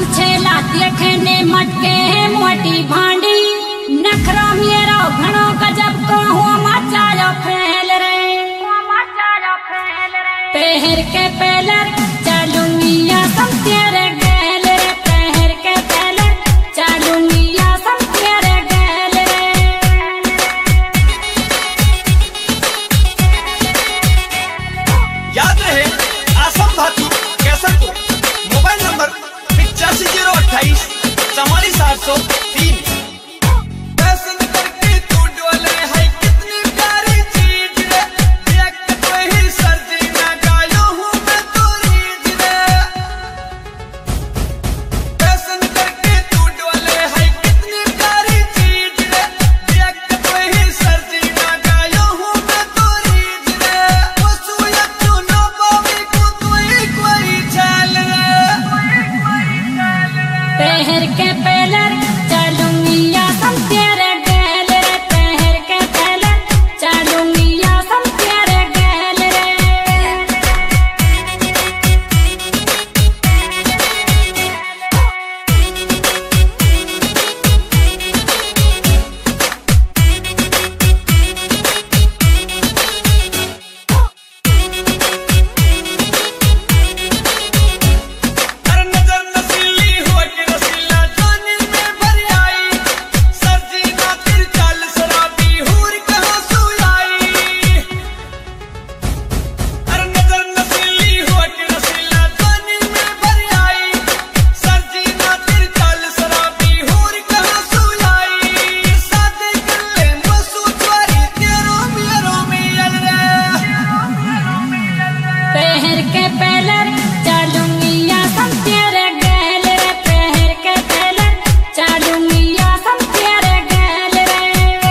छेला देखने मटके मोटी भांडी नखरा मेरा घणो गजब को हो मचायो फैल रे पहर के पेलर चलूंगी या सब तेरे गैल रे पहर के पेलर चलूंगी या सब तेरे गैल रे। याद रहे आसम भातू कैसरपुर मोबाइल नंबर 8508 4483। पहर के पेलर चलूंगी या सब तेरे गैल रे पहर के पेलर चलूंगी या सब तेरे गैल रे। पहर के पेलर चलूंगी या सब तेरे गैल रे पहर के पेलर चलूंगी या सब तेरे गैल रे।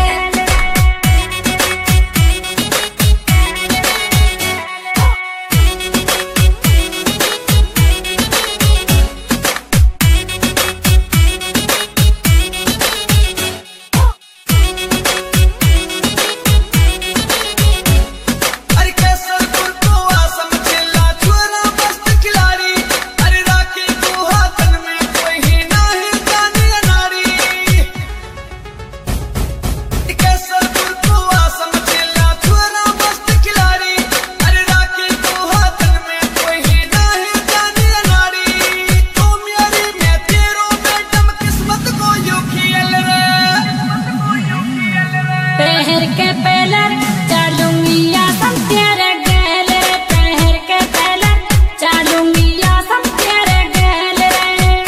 पहर के पेलर चलूंगी या सब तेरे गैल रे पहर के पेलर चलूंगी या सब तेरे गैल रे।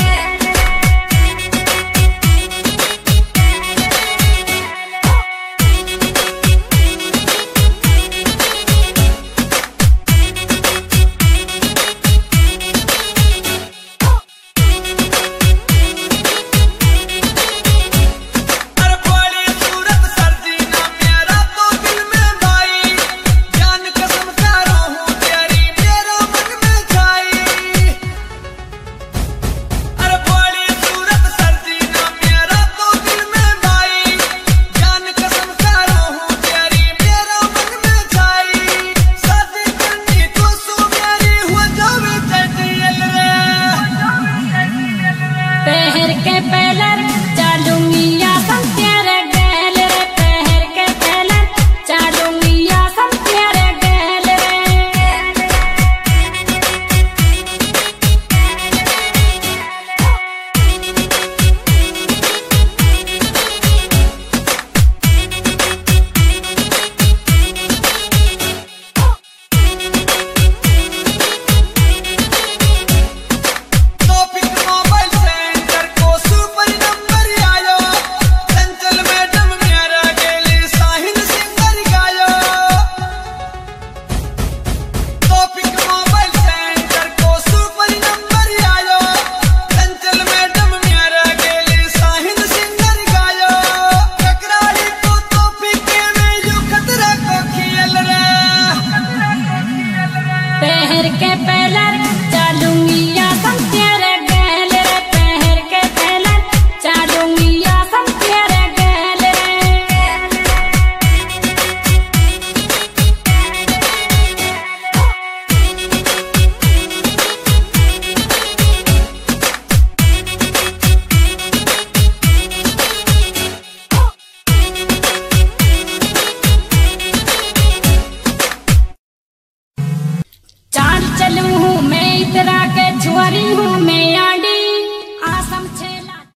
पहर के पेलर चलूंगी या सब तेरे गैल रे पहर के पेलर चलूंगी या सब तेरे गैल रे। पहर के पेलर चलूंगी या सब तेरे गैल रे पहर के पेलर चलूंगी या सब तेरे गैल रे। चलू हूँ मैं इतरा के छुआरी हूँ मैं